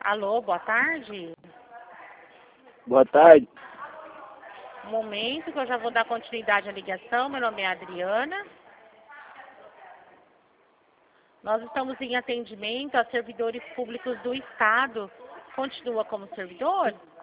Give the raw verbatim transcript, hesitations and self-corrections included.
Alô, boa tarde. Boa tarde. Um momento que eu já vou dar continuidade à ligação. Meu nome é Adriana. Nós estamos em atendimento a servidores públicos do Estado. Continua como servidor?